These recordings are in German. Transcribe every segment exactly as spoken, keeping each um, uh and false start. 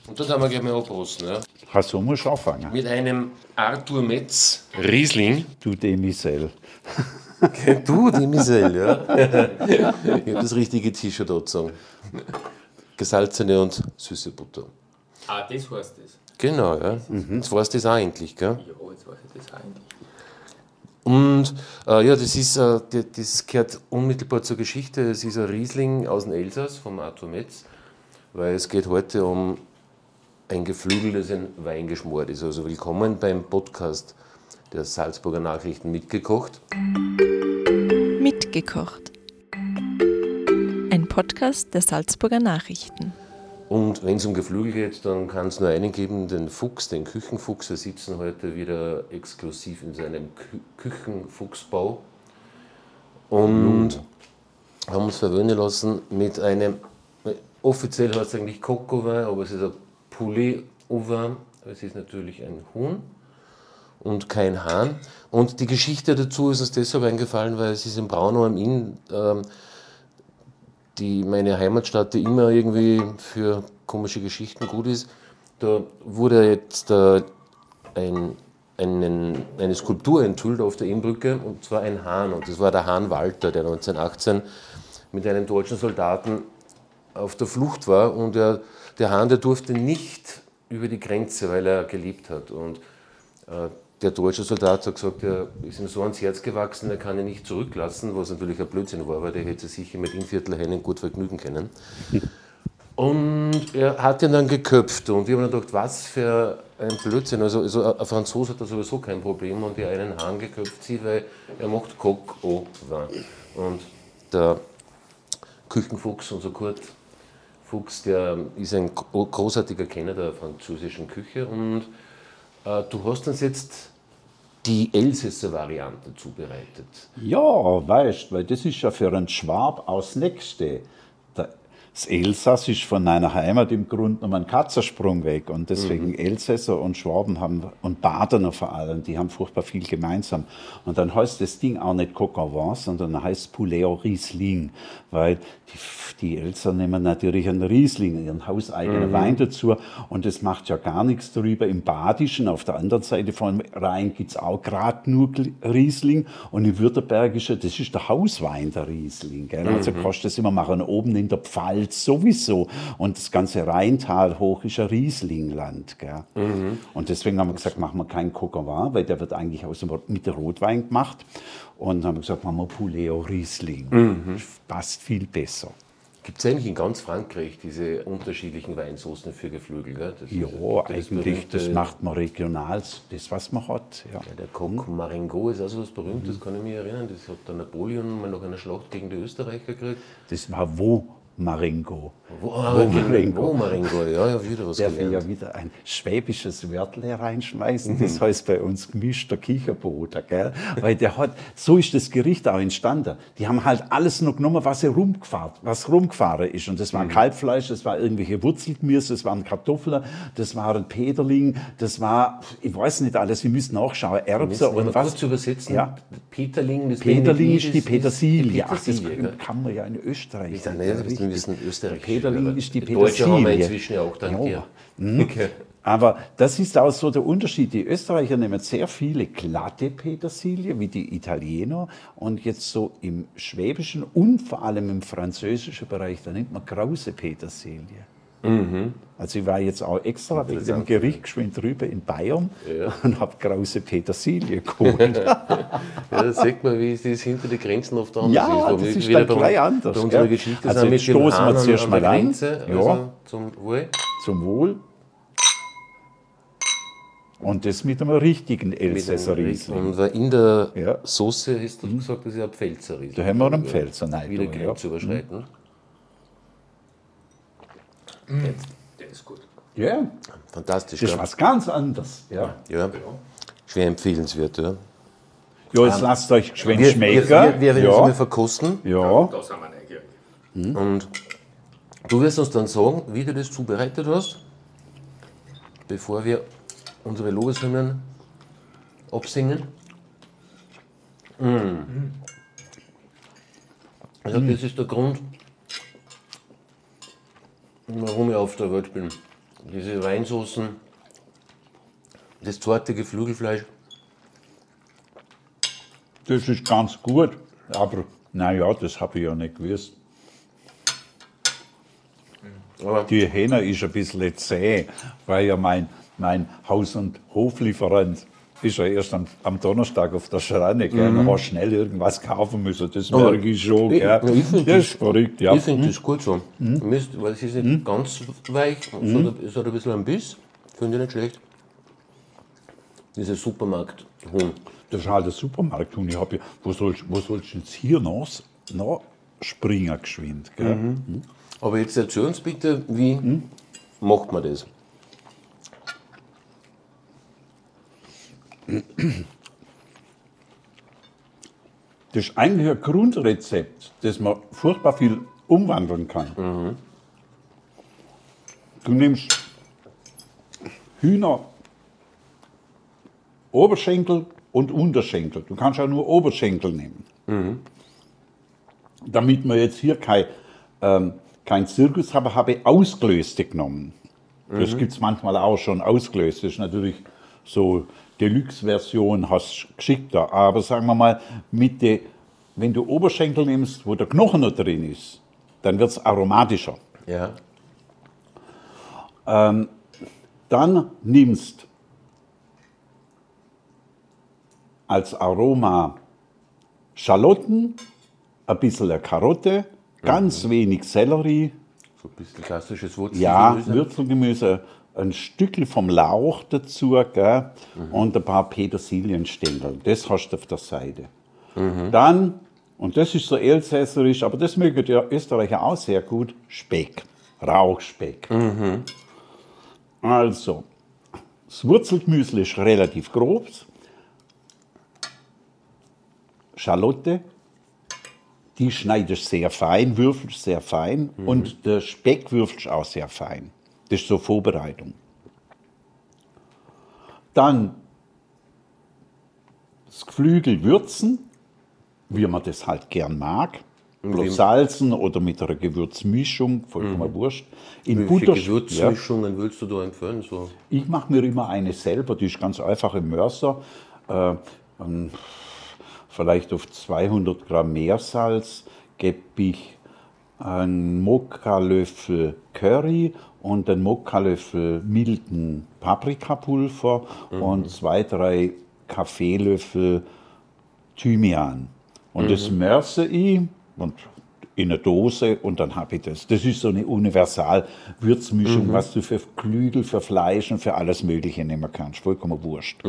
Und das haben wir gleich mal abrosten. Ja. Ach, so musst du anfangen. Mit einem Arthur Metz Riesling. Du Demisel. Du, Demisel, ja. Ich habe das richtige T-Shirt angezogen. Gesalzene und süße Butter. Ah, das heißt das. Genau, ja. Mhm. Jetzt weißt du das auch endlich, gell? Ja, jetzt weiß ich das auch endlich. Und äh, ja, das, ist, äh, das gehört unmittelbar zur Geschichte. Es ist ein Riesling aus dem Elsass, vom Arthur Metz, weil es geht heute um ein Geflügel, das in Wein geschmort ist. Also willkommen beim Podcast der Salzburger Nachrichten mitgekocht. Mitgekocht. Ein Podcast der Salzburger Nachrichten. Und wenn es um Geflügel geht, dann kann es nur einen geben, den Fuchs, den Küchenfuchs. Wir sitzen heute wieder exklusiv in seinem Kü- Küchenfuchsbau und oh. haben uns verwöhnen lassen mit einem, offiziell heißt es eigentlich Coq au vin, aber es ist ein Poulet au vin. Es ist natürlich ein Huhn und kein Hahn. Und die Geschichte dazu ist uns deshalb eingefallen, weil es ist in Braunau am Inn, ähm, die meine Heimatstadt, die immer irgendwie für komische Geschichten gut ist. Da wurde jetzt äh, ein, einen, eine Skulptur enthüllt auf der Innbrücke, und zwar ein Hahn. Und das war der Hahn Walter, der neunzehnhundertachtzehn mit einem deutschen Soldaten auf der Flucht war. Und der, der Hahn, der durfte nicht über die Grenze, weil er gelebt hat. Und äh, der deutsche Soldat hat gesagt, er ist ihm so ans Herz gewachsen, er kann ihn nicht zurücklassen, was natürlich ein Blödsinn war, weil der hätte sich mit Innviertler Hennen gut vergnügen können. Und er hat ihn dann geköpft und wir haben dann gedacht, was für ein Blödsinn. Also, also ein Franzose hat da sowieso kein Problem, und der einen Hahn geköpft sieht, weil er macht Coq au vin. Und der Küchenfuchs, unser Kurt Fuchs, der ist ein großartiger Kenner der französischen Küche, und äh, du hast uns jetzt die Elsässer Variante zubereitet. Ja, weißt du, weil das ist ja für einen Schwab aus Nächste. Das Elsass ist von meiner Heimat im Grunde genommen ein Katzensprung weg, und deswegen mhm. Elsässer und Schwaben haben, und Badener vor allem, die haben furchtbar viel gemeinsam. Und dann heißt das Ding auch nicht Coq au vin, sondern heißt es Poulet au Riesling, weil die, die Elsässer nehmen natürlich einen Riesling, ihren hauseigenen mhm. Wein dazu, und das macht ja gar nichts darüber. Im Badischen, auf der anderen Seite vom Rhein, gibt es auch gerade nur Riesling, und im Württembergischen, das ist der Hauswein, der Riesling. Gell? Mhm. Also kannst du das immer machen, oben in der Pfalz sowieso. Und das ganze Rheintal hoch ist ein Rieslingland. Gell? Mhm. Und deswegen haben wir gesagt, machen wir keinen Coq au vin, weil der wird eigentlich aus dem, mit dem Rotwein gemacht. Und dann haben wir gesagt, machen wir Poulet au Riesling. Mhm. Passt viel besser. Gibt es eigentlich in ganz Frankreich diese unterschiedlichen Weinsoßen für Geflügel? Gell? Das ja, ist, das eigentlich, das macht man regional, das was man hat. Ja. Ja, der Coq Marengo ist also was Berühmtes, mhm. kann ich mich erinnern. Das hat der Napoleon mal nach einer Schlacht gegen die Österreicher gekriegt. Das war wo? Marengo. Wo, ah, wo, Marengo. Wo Marengo, ja, ja, wieder was gelernt. Darf ich ja wieder ein schwäbisches Wörtle reinschmeißen, das heißt bei uns gemischter Kicherboden, gell? Weil der hat, so ist das Gericht auch entstanden. Die haben halt alles noch genommen, was rumgefahren, was rumgefahren ist. Und das war mhm. Kalbfleisch, das war irgendwelche Wurzelgemüse, das waren Kartoffeln, das waren Peterling, das war, ich weiß nicht alles, wir müssen nachschauen, Erbsen und was. Kurz übersetzen, ja. Peterling, das Peterling ist die Petersilie. Ach, das kann man ja in Österreich sagen. Wir wissen Österreich. Peterling ist die die Petersilie. Deutsche haben wir inzwischen ja auch dann ja. Okay. Aber das ist auch so der Unterschied. Die Österreicher nehmen sehr viele glatte Petersilie, wie die Italiener. Und jetzt so im schwäbischen und vor allem im französischen Bereich, da nimmt man krause Petersilie. Mhm. Also ich war jetzt auch extra wegen dem Gericht geschwind drüber in Bayern ja. und habe krause Petersilie geholt. Ja, da sieht man, wie es hinter den Grenzen oft anders ja, ist. Ja, das ist dann gleich anders. Bei unserer Geschichte also sind jetzt stoßen wir zuerst mal an. Grenze, also ja. zum Wohl. Zum Wohl. Und das mit einem richtigen Elsässer Riesling. Und in der ja. Soße hast du gesagt, das ist ein Pfälzer Riesling. Da haben wir einen Pfälzer. Nein, wieder Grenze ja. überschreiten. Mhm. Der ist gut. Ja, fantastisch. Das ist was ganz anderes. Ja. Ja. Schwer empfehlenswert. Ja, ja jetzt um, lasst euch geschwind wir, schmecken. Wir, wir, wir werden ja. es verkosten. Ja. Da sind wir neugierig. Mhm. Und du wirst uns dann sagen, wie du das zubereitet hast, bevor wir unsere Lobeshymnen absingen. Mhm. Also das ist der Grund, warum ich auf der Welt bin. diese Weinsoßen, das zarte Geflügelfleisch. Das ist ganz gut, aber naja, das habe ich ja nicht gewusst. Aber Die Hähne ist ein bisschen zäh, weil ja mein, mein Haus- und Hoflieferant ist ja erst am, am Donnerstag auf der Schranne. Gell? Mhm. Da hast du schnell irgendwas kaufen müssen, das Aber merke ich schon. ich- Gell? ich find das das- ist verrückt, ja. ich finde das gut so. Mist, weil es ist nicht ganz weich, es hat, es hat ein bisschen einen Biss, finde ich nicht schlecht. Dieser Supermarkt-Huhn. Das ist halt der Supermarkthuhn. Ich hab ja, wo sollst wo sollst du jetzt hier nach, nach springen geschwind? Gell? Aber jetzt erzähl uns bitte, wie macht man das? Das ist eigentlich ein Grundrezept, das man furchtbar viel umwandeln kann. Du nimmst Hühner, Oberschenkel und Unterschenkel. Du kannst auch nur Oberschenkel nehmen. Damit wir jetzt hier kein, ähm, kein Zirkus haben, habe ich ausgelöste genommen. Das gibt es manchmal auch schon ausgelöst. Das ist natürlich so Deluxe-Version, hast du geschickter. Aber sagen wir mal, mit de, wenn du Oberschenkel nimmst, wo der Knochen noch drin ist, dann wird es aromatischer. Ja. Dann nimmst als Aroma Schalotten, ein bisschen Karotte, ganz wenig Sellerie, So ein bisschen klassisches ja, Wurzelgemüse. Würzelgemüse, ein Stückchen vom Lauch dazu, gell? Und ein paar Petersilienstängel. Das hast du auf der Seite. Dann, und das ist so elsässerisch, aber das mögen die Österreicher auch sehr gut, Speck, Rauchspeck. Also, das Wurzelgemüse ist relativ grob. Schalotte, die schneidest sehr fein, würfelst sehr fein und der Speck würfelst auch sehr fein. Das ist so Vorbereitung. Dann das Geflügel würzen, wie man das halt gern mag. Bloß salzen oder mit einer Gewürzmischung, vollkommen wurscht. In Welche Butter, ja, Gewürzmischungen willst du da empfehlen? So? ich mache mir immer eine selber, die ist ganz einfach im Mörser. Äh, ähm, vielleicht auf zweihundert Gramm Meersalz gebe ich einen Mokka-Löffel Curry und einen Mokka-Löffel milden Paprikapulver und zwei, drei Kaffeelöffel Thymian. Und das mörse ich und in eine Dose und dann habe ich das. Das ist so eine Universal-Würzmischung, was du für Geflügel, für Fleisch und für alles Mögliche nehmen kannst. Vollkommen wurscht.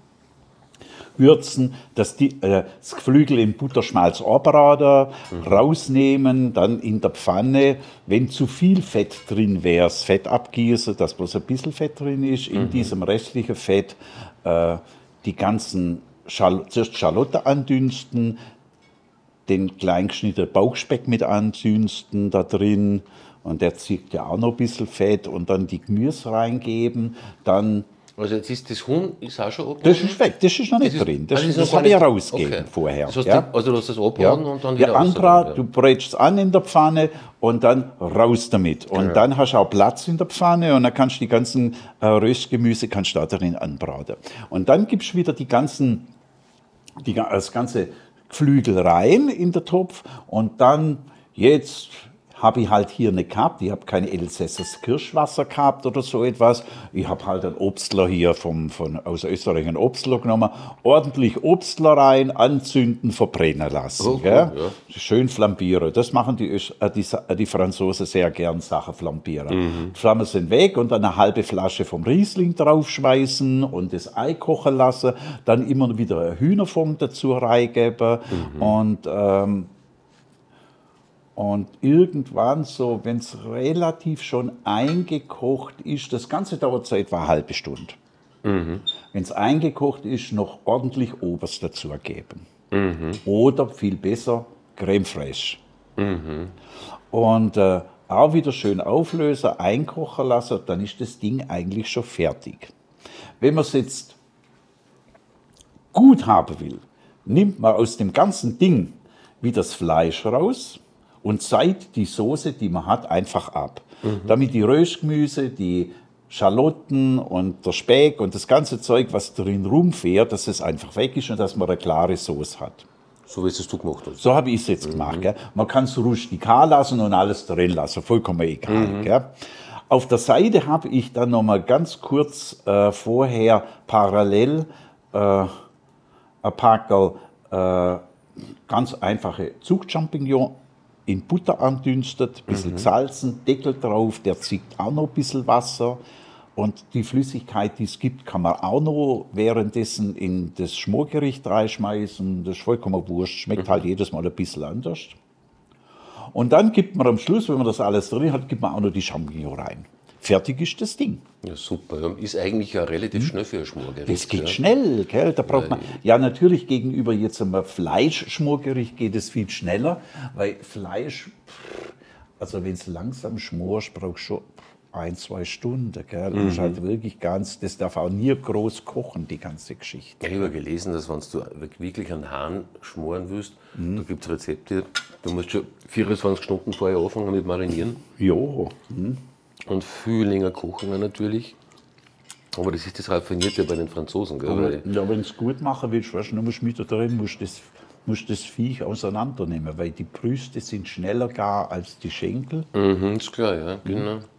Würzen, dass die, äh, das Geflügel in Butterschmalz anbraten, rausnehmen, dann in der Pfanne, wenn zu viel Fett drin wäre, das Fett abgießen, dass bloß ein bisschen Fett drin ist, in diesem restlichen Fett äh, die ganzen Schal zuerst Schalotte andünsten, den kleingeschnittenen Bauchspeck mit andünsten da drin und der zieht ja auch noch ein bisschen Fett und dann die Gemüse reingeben, dann Also jetzt ist das Huhn ist auch schon das ist weg, das ist noch nicht Das ist- drin. Das, ah, das ist das noch habe ich gar nicht- rausgegeben okay. vorher. Das heißt, ja. die- also du hast das Ja, abbraten und dann wieder ja, raus Anbrat, damit, du brätst an in der Pfanne und dann raus damit. Und dann hast du auch Platz in der Pfanne und dann kannst du die ganzen äh, Röstgemüse kannst du da drin anbraten. Und dann gibst du wieder die ganzen, die, ga- das ganze Geflügel rein in den Topf und dann jetzt habe ich halt hier eine gehabt. Ich habe kein Elsässers Kirschwasser gehabt oder so etwas. Ich habe halt einen Obstler hier vom, von, aus Österreich, einen Obstler genommen. Ordentlich Obstler rein, anzünden, verbrennen lassen. Oh, gell? gut, Schön flambieren. Das machen die, Ös- äh, die, Sa- äh, die Franzosen sehr gern, Sachen flambieren. Die Flammen sind weg und dann eine halbe Flasche vom Riesling draufschmeißen und das Ei kochen lassen. Dann immer wieder ein Hühnerfond dazu reingeben. Und ähm, Und irgendwann so, wenn es relativ schon eingekocht ist, das Ganze dauert so etwa eine halbe Stunde. Wenn es eingekocht ist, noch ordentlich Oberst dazu geben. Oder viel besser, Creme fraiche. Und äh, auch wieder schön auflösen, einkochen lassen, dann ist das Ding eigentlich schon fertig. Wenn man es jetzt gut haben will, nimmt man aus dem ganzen Ding wieder das Fleisch raus und seiht die Soße, die man hat, einfach ab. Damit die Röstgemüse, die Schalotten und der Speck und das ganze Zeug, was drin rumfährt, dass es einfach weg ist und dass man eine klare Sauce hat. So wie es du gemacht hast. So habe ich es jetzt mhm. gemacht. Gell? Man kann es rustikal lassen und alles drin lassen, vollkommen egal. Mhm. Gell? Auf der Seite habe ich dann noch mal ganz kurz äh, vorher parallel äh, ein Packerl äh, ganz einfache Zugchampignon in Butter andünstet, ein bisschen mhm. gesalzen, Deckel drauf, der zieht auch noch ein bisschen Wasser. Und die Flüssigkeit, die es gibt, kann man auch noch währenddessen in das Schmorgericht reinschmeißen. Das ist vollkommen wurscht, schmeckt mhm. halt jedes Mal ein bisschen anders. Und dann gibt man am Schluss, wenn man das alles drin hat, gibt man auch noch die Champignon rein. Fertig ist das Ding. Ja, super. Ist eigentlich ja relativ schnell für ein Schmorgericht. Das geht ja. schnell, gell? Da braucht man, ja, natürlich gegenüber jetzt einmal Fleischschmorgericht geht es viel schneller, weil Fleisch, also wenn es langsam schmorst, brauchst du schon ein, zwei Stunden. Gell? Das ist halt wirklich ganz, das darf auch nie groß kochen, die ganze Geschichte. Ich habe gelesen, dass wenn du wirklich einen Hahn schmoren willst, mhm. da gibt es Rezepte, du musst schon vierundzwanzig Stunden vorher anfangen mit Marinieren. Ja. Mhm. Und viel länger kochen natürlich. Aber das ist das Raffinierte bei den Franzosen. Gell? Aber, ja, wenn du es gut machen willst, weißt du, du musst mit da drin, musst das, musst das Viech auseinandernehmen, weil die Brüste sind schneller gar als die Schenkel. Mhm, ist klar, ja, genau. Mhm.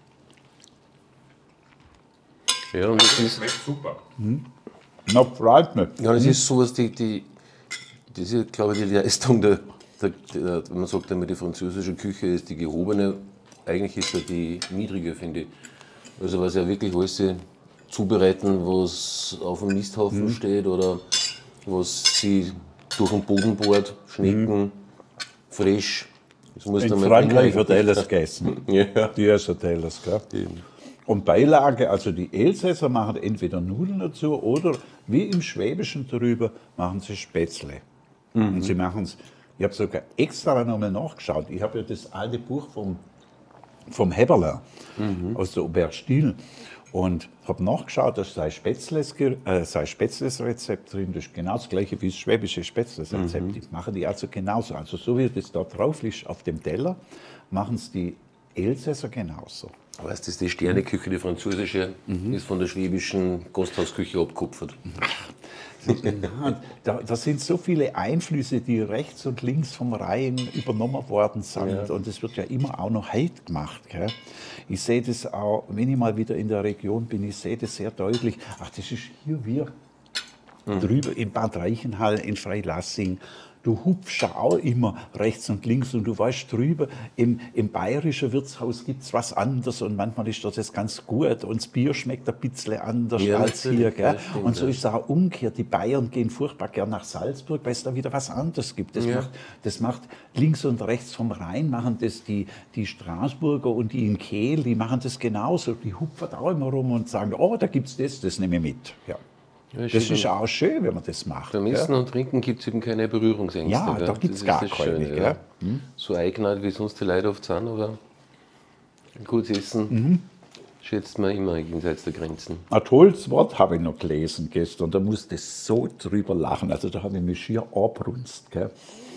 Ja, und das ist. Schmeckt super. Mhm. Na, freut mich. Ja, das mhm. ist sowas, die, die, das ist, glaube ich, die Leistung der, der, der, wenn man sagt, immer die französische Küche ist die gehobene. Eigentlich ist ja die niedrige, finde ich. Also was ja wirklich alles zubereiten, was auf dem Misthaufen mhm. steht oder was sie durch den Boden bohrt, Schnecken, mhm. frisch. Das muss in dann Frankreich wird alles gegessen. Ja. Die essen alles, gell? Eben. Und Beilage, also die Elsässer machen entweder Nudeln dazu oder wie im Schwäbischen drüber machen sie Spätzle. Mhm. Und sie machen es, ich habe sogar extra nochmal nachgeschaut. Ich habe ja das alte Buch vom vom Heberler mhm. aus der Oberstiel und habe nachgeschaut, da sei Spätzles, äh, sei Spätzles Rezept drin, das ist genau das gleiche wie das schwäbische Spätzles Rezept. Mhm. Die machen die also genauso. Also so wie das da drauf liegt auf dem Teller, machen es die Elsässer genauso. Weißt du, die Sterneküche, die französische, mhm. ist von der schwäbischen Gasthausküche abgekupfert. Ja, da, da sind so viele Einflüsse, die rechts und links vom Rhein übernommen worden sind. Ja. Und das wird ja immer auch noch heute gemacht. Gell? Ich sehe das auch, wenn ich mal wieder in der Region bin, ich sehe das sehr deutlich. Ach, das ist hier wir mhm. drüber in Bad Reichenhall, in Freilassing. Du hupfst ja auch immer rechts und links und du weißt drüber, im, im bayerischen Wirtshaus gibt es was anderes und manchmal ist das ganz gut und das Bier schmeckt ein bisschen anders ja, als hier. Gell? Stimmt, und so ist es auch umgekehrt. Die Bayern gehen furchtbar gern nach Salzburg, weil es da wieder was anderes gibt. Das, ja. macht, das macht links und rechts vom Rhein, machen das die, die Straßburger und die in Kehl, die machen das genauso. Die hupfen auch immer rum und sagen, oh, da gibt es das, das nehme ich mit. Ja. Ja, das ist auch schön, wenn man das macht. Beim Essen und Trinken gibt es eben keine Berührungsängste. Ja, gell? Da gibt es gar keine. Schöne, ja. Hm? So eigenartig wie sonst die Leute oft sind, aber ein gutes Essen mhm. schätzt man immer jenseits der Grenzen. Ein tolles Wort habe ich noch gelesen gestern, da musste ich so drüber lachen. Also da habe ich mich schier angebrunst. Gell?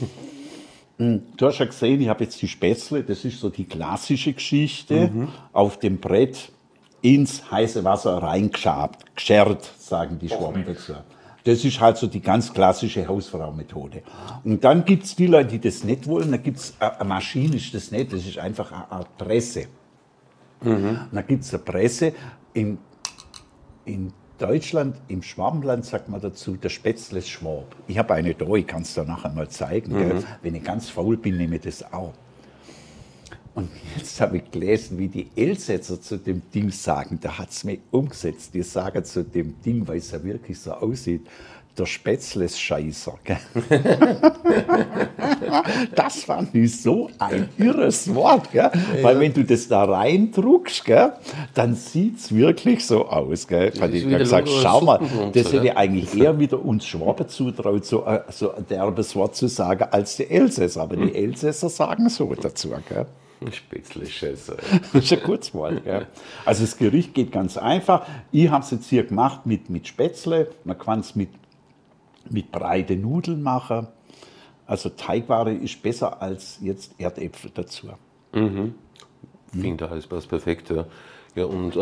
Du hast ja gesehen, ich habe jetzt die Spätzle, das ist so die klassische Geschichte, mhm. auf dem Brett ins heiße Wasser reingeschabt, geschert, sagen die Schwaben dazu. Das ist halt so die ganz klassische Hausfrau-Methode. Und dann gibt es die Leute, die das nicht wollen, da gibt es eine Maschine, ist das nicht, das ist einfach eine Presse. Mhm. Und dann gibt es eine Presse. In, in Deutschland, im Schwabenland sagt man dazu, der Spätzle ist Schwab. Ich habe eine da, ich kann es dir nachher mal zeigen. Mhm. Gell? Wenn ich ganz faul bin, nehme ich das auch. Und jetzt habe ich gelesen, wie die Elsässer zu dem Ding sagen. Da hat es mich umgesetzt. Die sagen zu dem Ding, weil es ja wirklich so aussieht, der Spätzles-Scheißer. Das fand ich so ein irres Wort. Gell? Ja. Weil wenn du das da reindruckst, gell, dann sieht es wirklich so aus. Gell? Fand ich gesagt, schau mal, das hätte ich eigentlich eher wieder uns Schwaben zutraut, so, so ein derbes Wort zu sagen, als die Elsässer. Aber die Elsässer sagen so dazu. Gell? Spätzle-Scheiße. Das ist ein Kurzwort. Gell? Also das Gericht geht ganz einfach. Ich habe es jetzt hier gemacht mit, mit Spätzle. Man kann es mit, mit breite Nudeln machen. Also Teigware ist besser als jetzt Erdäpfel dazu. Mhm. Ich finde, da ist das perfekt. Ja. Ja, und äh,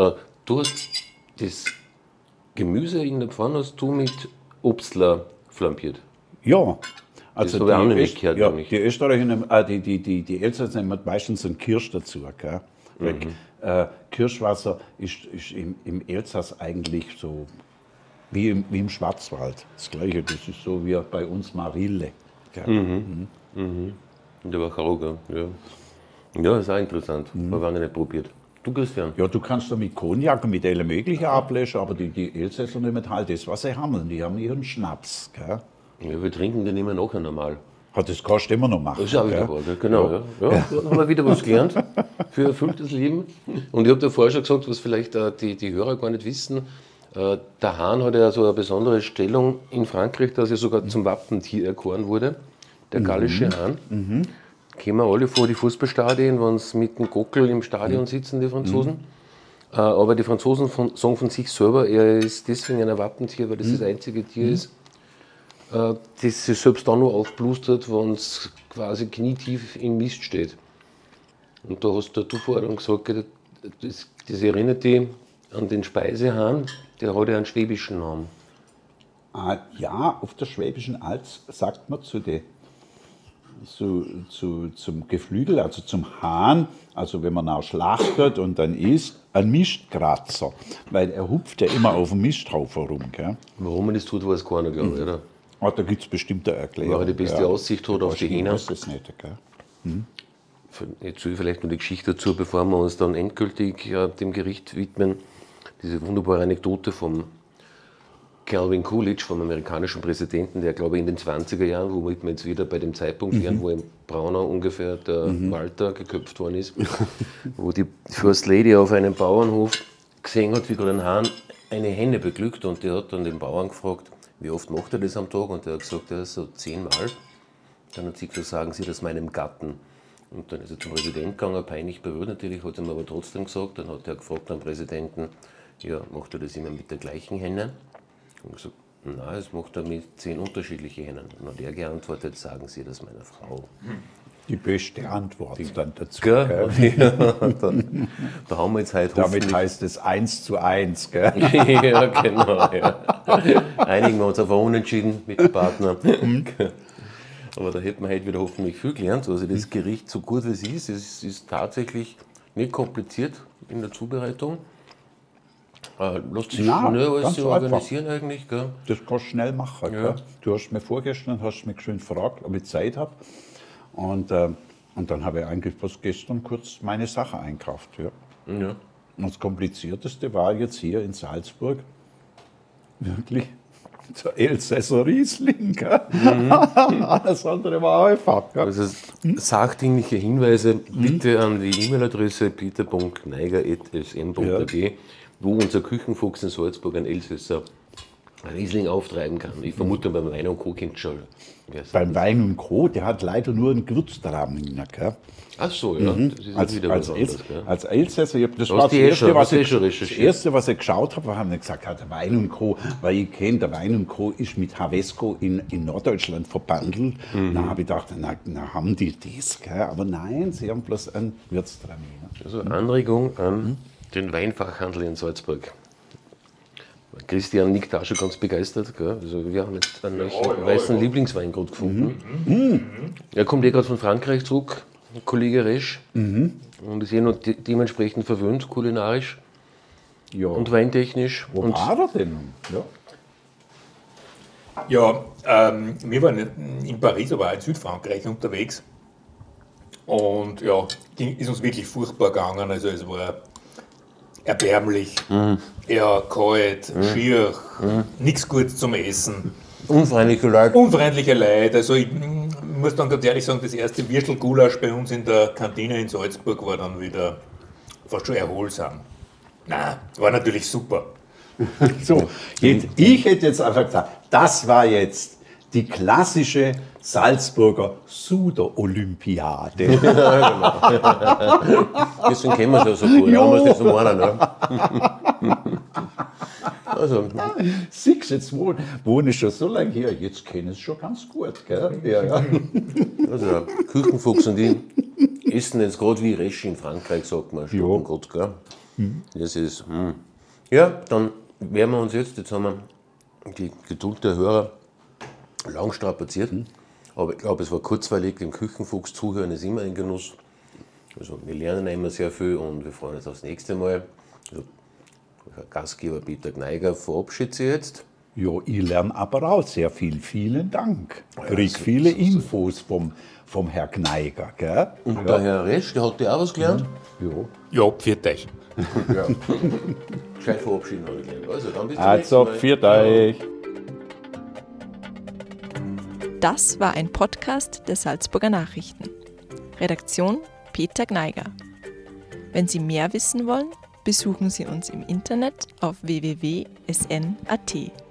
du hast das Gemüse in der Pfanne hast du mit Obstler flambiert. Ja. Also Das habe ich auch die, noch nicht Öst, gehört, ja, nämlich. die Österreicher, nehmen- äh, die, die, die, die Elsässer nehmen meistens einen Kirsch dazu. Gell? Weil, äh, Kirschwasser ist, ist im, im Elsass eigentlich so wie im, wie im Schwarzwald. Das Gleiche, das ist so wie bei uns Marille. Gell? In der Wacharogga, ja. Ja, ist auch interessant. Mhm. Habe ich auch noch nicht probiert. Du, Christian? Ja, du kannst da mit Cognac und mit allem Möglichen ablöschen, aber die, die Elsässer nehmen halt das, was sie haben. Die haben ihren Schnaps. Gell? Ja, wir trinken den immer nachher normal. Hat das kannst du immer noch machen. Das ist auch wieder gell? wahr, gell? Genau. Ja. Ja. Ja. Da haben wir wieder was gelernt für erfülltes Leben. Und ich habe dir vorher schon gesagt, was vielleicht äh, die, die Hörer gar nicht wissen. Äh, der Hahn hat ja so eine besondere Stellung in Frankreich, dass er sogar zum Wappentier erkoren wurde. Der gallische Hahn. Mhm. Kennen wir alle vor die Fußballstadien, wenn sie mit dem Gockel im Stadion sitzen, die Franzosen. Äh, aber die Franzosen von, sagen von sich selber, er ist deswegen ein Wappentier, weil das das einzige Tier ist, äh, das sich selbst dann nur aufblustert, wenn es quasi knietief im Mist steht. Und da hast du vorher dann gesagt, das, das erinnert dich an den Speisehahn, der hat ja einen schwäbischen Namen. Ah, ja, auf der Schwäbischen Alb sagt man zu den zu, zu, zum Geflügel, also zum Hahn, also wenn man auch schlachtet und dann isst, ein Mistkratzer, weil er hupft ja immer auf dem Misthaufen rum. Gell? Warum man das tut, weiß keiner, glaube ich, oder? Ah, da gibt es bestimmt eine Erklärung. Weil er die beste Aussicht hat auf die Ich Hähner. weiß das nicht. Gell? Jetzt erzähle ich vielleicht noch die Geschichte dazu, bevor wir uns dann endgültig äh, dem Gericht widmen. Diese wunderbare Anekdote vom Calvin Coolidge, vom amerikanischen Präsidenten, der, glaube ich, in den zwanziger Jahren, womit wir jetzt wieder bei dem Zeitpunkt wären, wo im Braunau ungefähr der Walter geköpft worden ist, wo die First Lady auf einem Bauernhof gesehen hat, wie gerade ein Hahn eine Henne beglückt, und der hat dann den Bauern gefragt, wie oft macht er das am Tag, und der hat gesagt, ja, so zehnmal. Dann hat sie gesagt, sagen Sie das meinem Gatten. Und dann ist er zum Präsidenten gegangen, peinlich berührt natürlich, hat ihm aber trotzdem gesagt. Dann hat er gefragt am Präsidenten, ja, macht er das immer mit der gleichen Henne? Und gesagt, nein, das macht er mit zehn unterschiedlichen Hennen. Und dann hat er geantwortet, sagen Sie das meiner Frau. Die beste Antwort dann dazu. Gell? Gell? Ja, da, da haben wir jetzt heute Damit hoffentlich- heißt es eins zu eins. Gell? ja, genau. Ja. Einigen wir uns auf ein Unentschieden mit dem Partner. Aber da hätten wir heute wieder hoffentlich viel gelernt. Also das Gericht, so gut wie es ist, es ist tatsächlich nicht kompliziert in der Zubereitung. Äh, lässt sich Nein, schnell alles ganz so organisieren eigentlich. Gell? Das kannst du schnell machen. Ja. Gell? Du hast mir vorgestern hast mich schön gefragt, ob ich Zeit habe. Und, äh, und dann habe ich eigentlich bloß gestern kurz meine Sache einkauft. Ja. Ja. Und das Komplizierteste war jetzt hier in Salzburg wirklich der Elsässer Riesling. Gell? Alles andere war einfach. Gell? Also sachdienliche Hinweise bitte an die E-Mail-Adresse peter punkt neiger at s m punkt a g, wo unser Küchenfuchs in Salzburg ein Elsässer Riesling auftreiben kann. Ich vermute, beim Wein und Co. kennt schon. wer es Beim ist. Wein und Co., der hat leider nur einen Gewürzrahmen. Gell? Ach so, ja. Das ist Als, wieder als, was Els, anderes. Gell? als Elsässer, ich hab- das Du war hast das die eh erste, schon- was hast eh ich, schon das recherchiert. erste, was ich geschaut habe, haben wir gesagt, ja, der Wein und Co., weil ich kenne, der Wein und Co. ist mit Havesco in, in Norddeutschland verbandelt. Mhm. Da habe ich gedacht, na, na haben die das, gell? Aber nein, sie haben bloß einen Gewürztraminer. Also Anregung an den Weinfachhandel in Salzburg. Christian nickt auch schon ganz begeistert. Gell? Also wir haben jetzt einen neuen weißen Lieblingswein gerade gefunden. Er kommt eh gerade von Frankreich zurück, ein Kollege Resch. Und ist eh noch de dementsprechend verwöhnt, kulinarisch Ja. und weintechnisch. Wo Und war er denn? Ja. Ja, ähm, wir waren in Paris, aber auch in Südfrankreich unterwegs. Und ja, ging, ist uns wirklich furchtbar gegangen. Also es war erbärmlich, ja, kalt, schier, nichts Gutes zum Essen. unfreundliche Leute. Unfreundliche Leute. Also ich mm, muss dann ganz ehrlich sagen, das erste Würstelgulasch bei uns in der Kantine in Salzburg war dann wieder fast schon erholsam. Na, war natürlich super. So, jetzt, ich hätte jetzt einfach gesagt, das war jetzt die klassische Salzburger Suder-Olympiade. Deswegen kennen wir es ja so gut. Jo. Haben wir es nicht so meinen, ne? Also, Siehst du, jetzt wohne, wohne ich schon so lange hier, jetzt kenne ich es schon ganz gut. Gell? Ja, ja. also der Küchenfuchs und ich essen jetzt gerade wie Resch in Frankreich, sagt man. Stuttgart, gell? Das ist, hm. Ja, dann werden wir uns jetzt, jetzt haben wir die Geduld der Hörer lang strapaziert, mhm. aber ich glaube, es war kurzweilig, dem Küchenfuchs zuhören ist immer ein Genuss. Also wir lernen immer sehr viel und wir freuen uns aufs nächste Mal. Also, Herr Gastgeber Peter Gneiger verabschiedet sich jetzt. Ja, ich lerne aber auch sehr viel. Vielen Dank. Ich Ja, kriege so, viele so, so. Infos vom, vom Herrn Gneiger. Gell? Und ja. der Herr Resch, der hat ja auch was gelernt? Ja. Ja, pfiat euch. Ja. Gescheit verabschieden habe ich gelernt. Also, dann bis zum Also, nächsten Mal. pfiat euch. Das war ein Podcast der Salzburger Nachrichten. Redaktion Peter Gneiger. Wenn Sie mehr wissen wollen, besuchen Sie uns im Internet auf w w w punkt s n punkt a t.